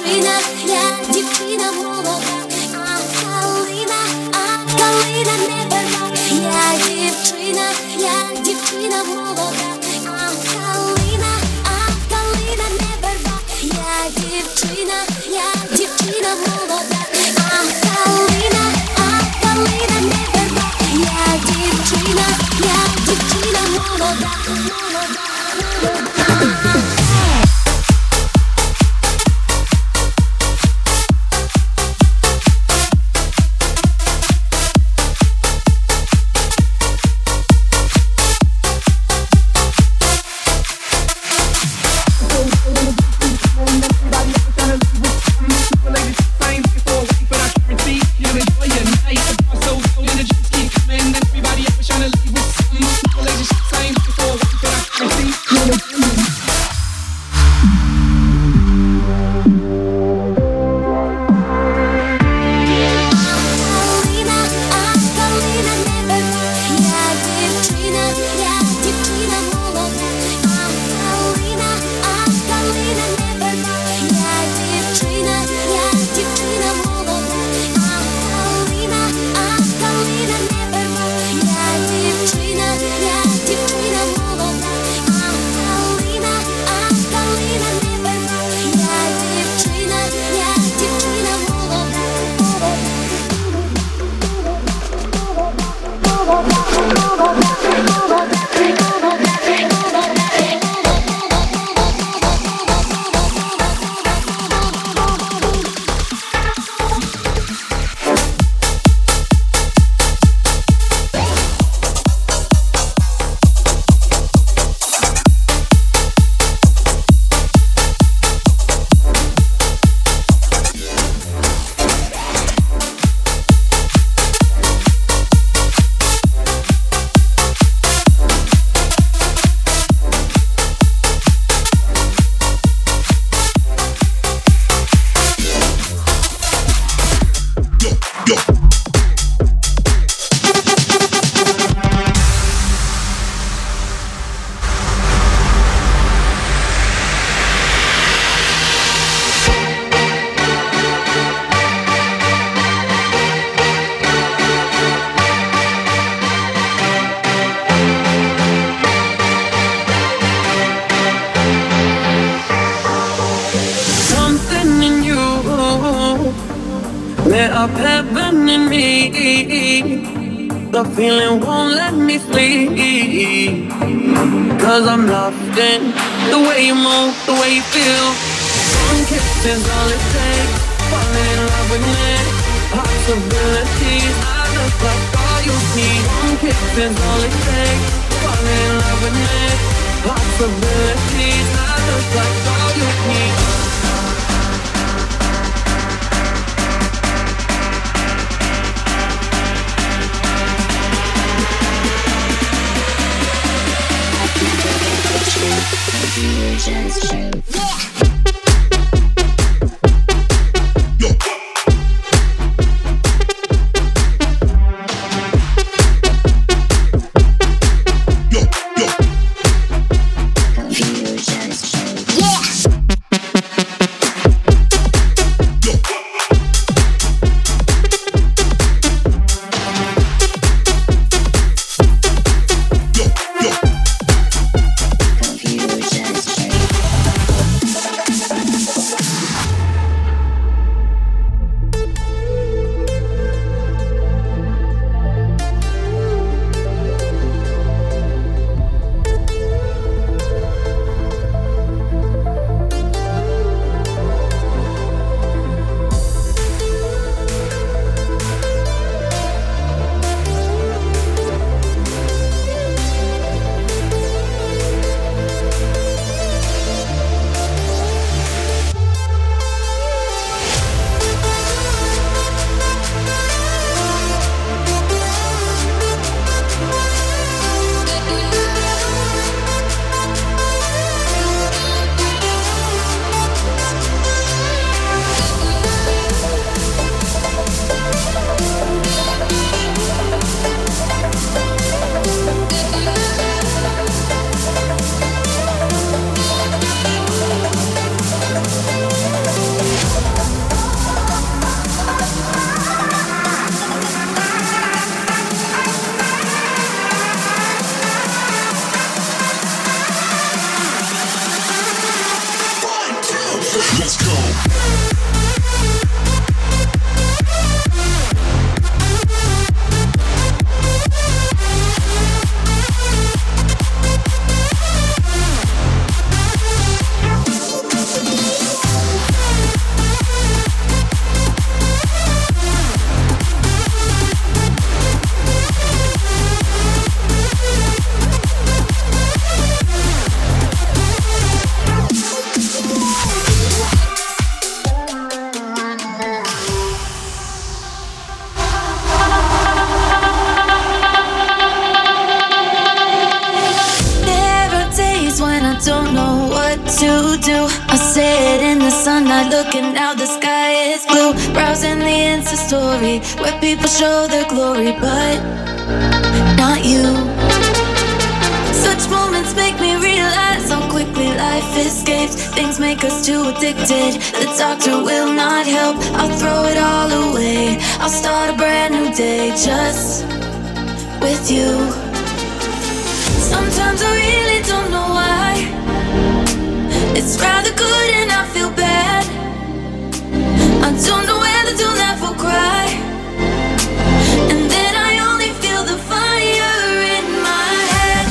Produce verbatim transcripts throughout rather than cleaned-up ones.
дівчина, я дівчина молода, а калина, а калина не верба. Я дівчина, я дівчина молода, а калина, а калина не верба. Я дівчина, я дівчина молода, а калина, а калина не верба. Я дівчина, я дівчина молода, молода, молода. Lit up heaven in me. The feeling won't let me sleep. Cause I'm lost in the way you move, the way you feel. One kiss is all it takes. Falling in love with me. Possibilities, I look like all you need. One kiss is all it takes. Falling in love with me. Possibilities, I look like all you need. Confusion's true. Confusion's true. Yeah. not looking out, the sky is blue. Browsing the Insta story where people show their glory, but not you. Such moments make me realize how quickly life escapes. Things make us too addicted. The doctor will not help. I'll throw it all away. I'll start a brand new day just with you. Sometimes I really don't know why. It's rather good and I feel bad. I don't know whether to laugh or cry. And then I only feel the fire in my head.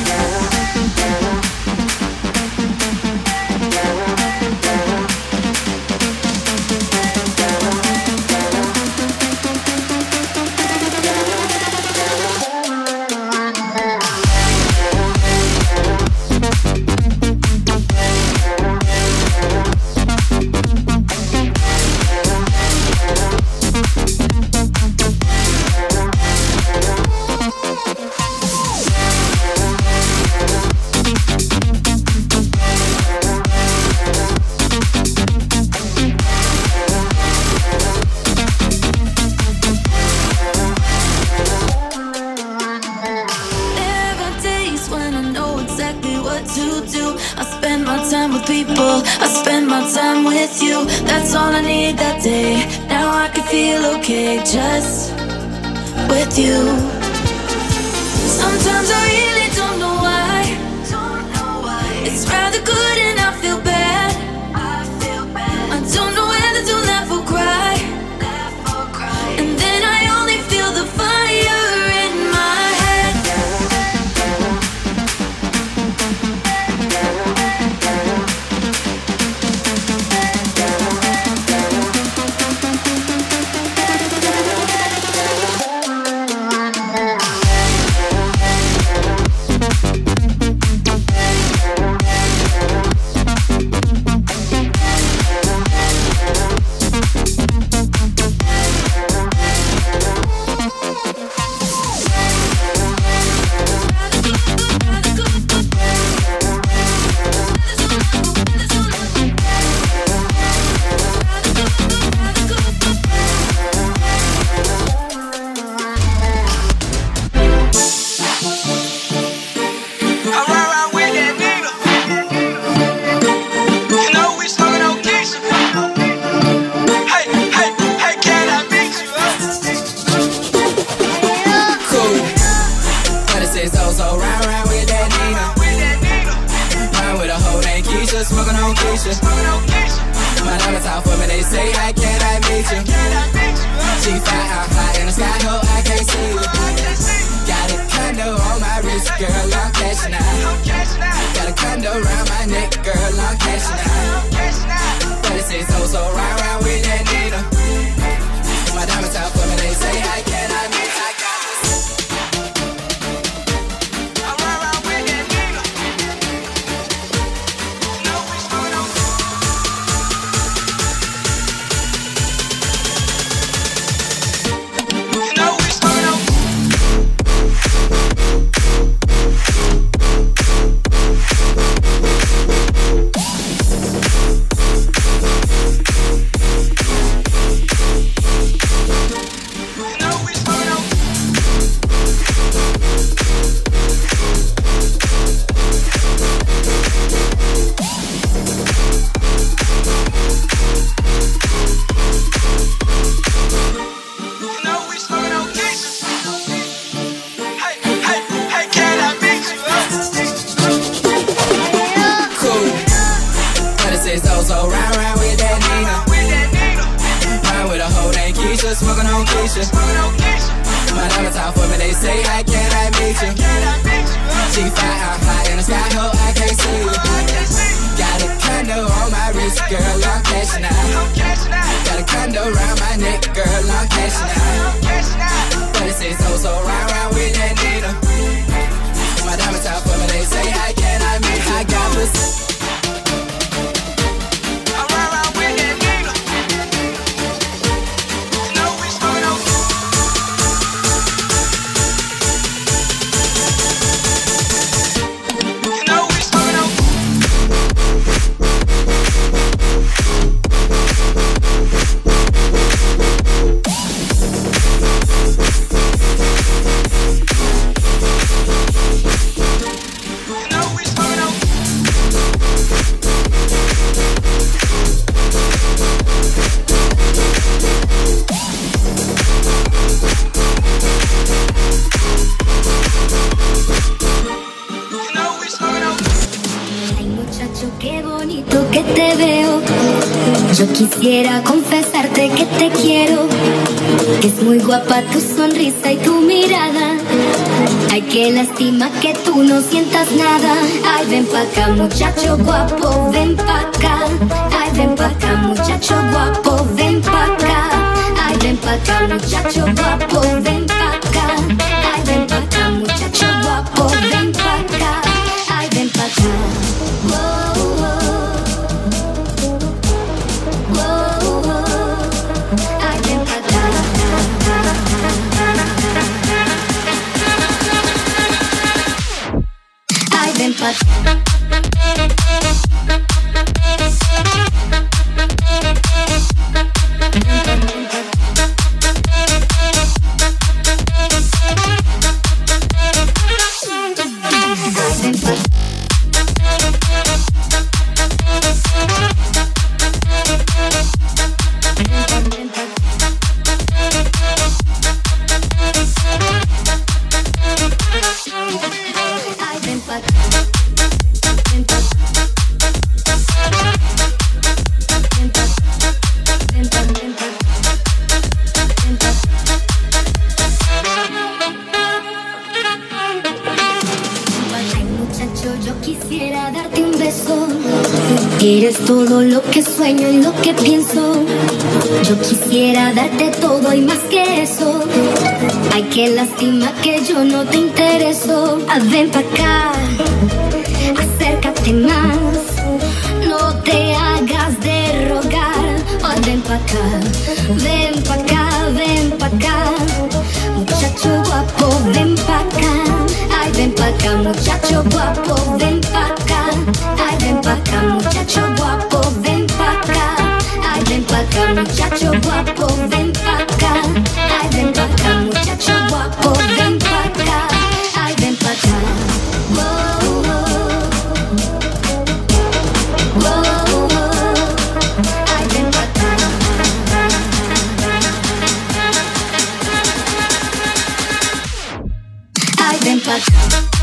I spend my time with you. That's all I need that day. Now I can feel okay just with you. Sometimes I really don't know why. It's rather good and I feel bad. I don't know whether to laugh or cry. And then I only feel the fire in my head. Quisiera confesarte que te quiero, que es muy guapa tu sonrisa y tu mirada. Ay, qué lástima que tú no sientas nada. Ay, ven pa' acá, muchacho guapo, ven pa' acá. Ay, ven pa' acá, muchacho guapo, ven pa' acá. Ay, ven pa' acá, muchacho guapo, ven pa' acá. Ay, ven pa' acá, muchacho guapo, ven pa' acá. Ay, ven pa' acá. Whoa, whoa. But eres todo lo que sueño y lo que pienso. Yo quisiera darte todo y más que eso. Ay, qué lástima que yo no te intereso. Ah, ven pa' acá, acércate más. No te hagas de rogar. Oh, ven pa' acá, ven pa' acá, ven pa' acá. Muchacho guapo, ven pa' acá. Ay, ven pa' acá, muchacho guapo, ven pa' acá. Ay, ven pa' acá, muchacho guapo, ven pa' acá. Ay, ven pa' acá, muchacho guapo, ven pa' acá. Ay, ven pa' acá, muchacho guapo, ven pa' acá. Ay, ven pa' acá. Whoa, whoa. Whoa, whoa. Ay, ven pa' acá. Ay, ven pa' acá.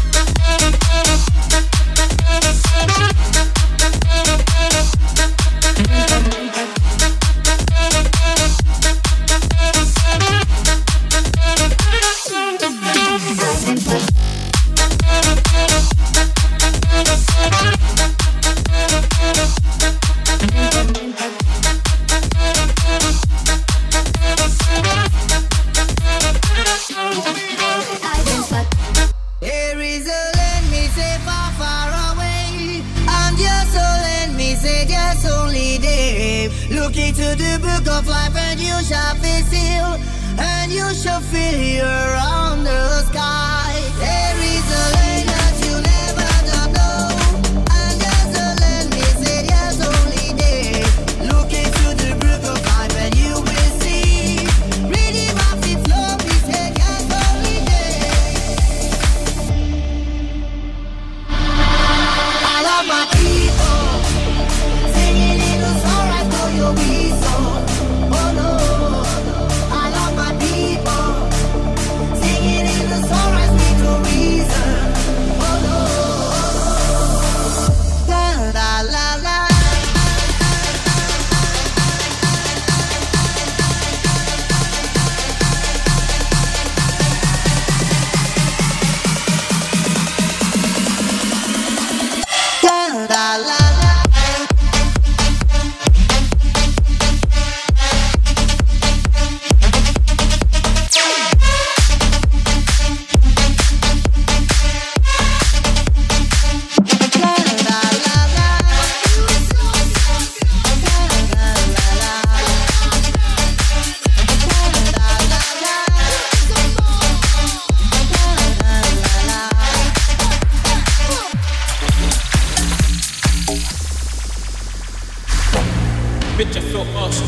Bitch, I feel awesome.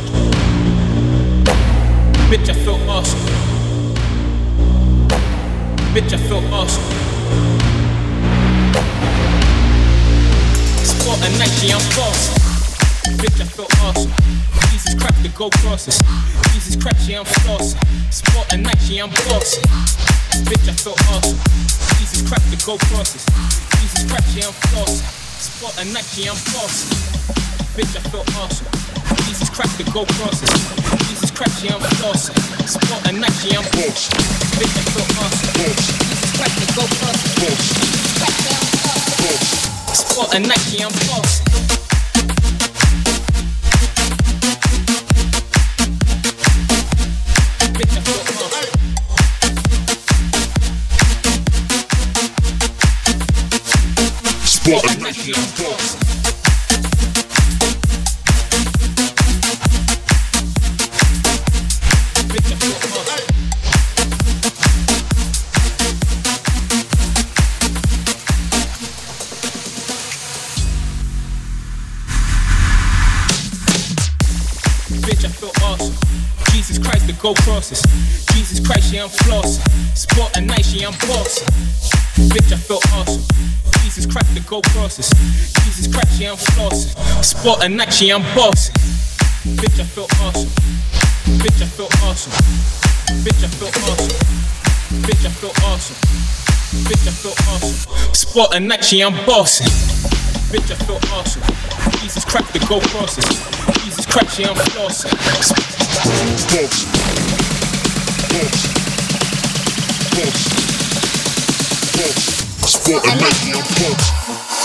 Bitch, I feel awesome. Bitch, I feel awesome. Sport and Nike, I'm boss. Bitch, I feel awesome. Jesus Christ, the go crosses. Jesus Christ, yeah, I'm floss. Sport and Nike, I'm boss. Bitch, I feel awesome. Jesus Christ, the go crosses. Jesus Christ, yeah, I'm floss. Sport and Nike, I'm boss. Bitch, I feel awesome. Jesus Christ, the go crosses. Jesus Christ, yeah, I'm flossing. Sport a night, yeah, I'm boss. Bitch, I feel awesome. Jesus Christ, the go crosses. Jesus Christ, yeah, I'm flossing. Sport a night, yeah, I'm flossing. Bitch, I feel awesome. Sport a night, yeah, I'm flossing. Bitch, I feel awesome. Jesus Christ, the go crosses. Jesus Christ, yeah, I'm flossing. Sport a night, yeah, I'm bossing. Bitch, I feel awesome. Jesus Christ, the go crosses. Jesus Christ, yeah, I'm flossing. Sport a night, yeah, I'm bossing. Bitch, I feel awesome. Bitch, I feel awesome. Bitch, I feel awesome. Bitch, I feel awesome. Bitch, I feel awesome. Sport a night, yeah, I'm bossing. Bitch, I feel awesome. Jesus Christ, the go crosses. Jesus Christ, yeah, I'm flossing. Boss. Boss. Boss. Boss. Sport a night, yeah, I'm bossing.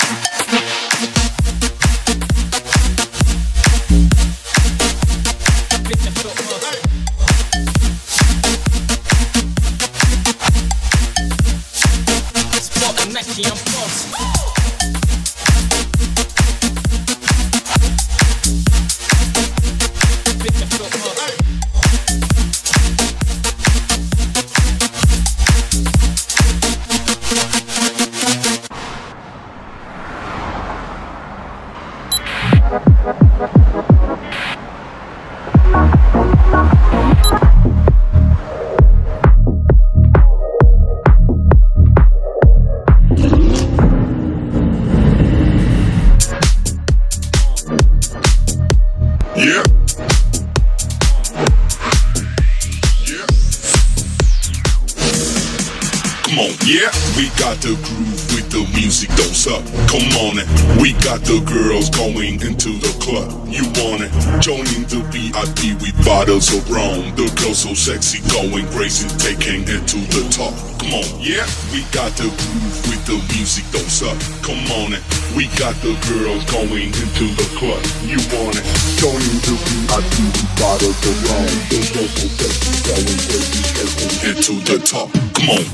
The groove with the music, don't suck. Come on, and we got the girls going into the club. You want it? Joining the V I P with bottles of rum. The girls so sexy, going crazy, taking it to the top. Come on, yeah. We got the groove with the music, don't suck. Come on, and we got the girls going into the club. You want it? Joining the V I P with bottles of rum. The girls so sexy, going crazy, taking it to the top. Come on.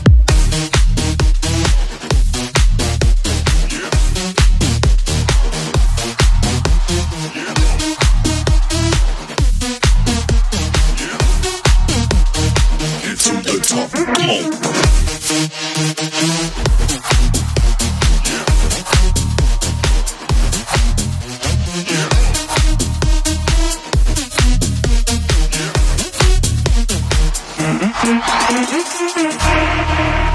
Come on.